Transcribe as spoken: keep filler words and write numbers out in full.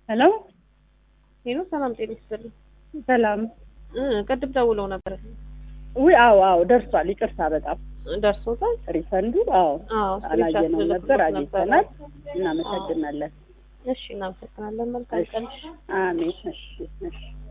ሄሎ ሄሎ ሰላም ጤና ይስጥልኝ። ሰላም እ ቅድም ደውለው ነበር። ወይ አዎ አዎ ደርሷል። ይቅርታ በጣም ደርሶታል። ሪፈንዱ አዎ አዎ አላየነው ነበር። አግኝተናል። እናመሰግናለን። እሺ እናመሰግናለን። መልካም ቀን። አሜን። እሺ እሺ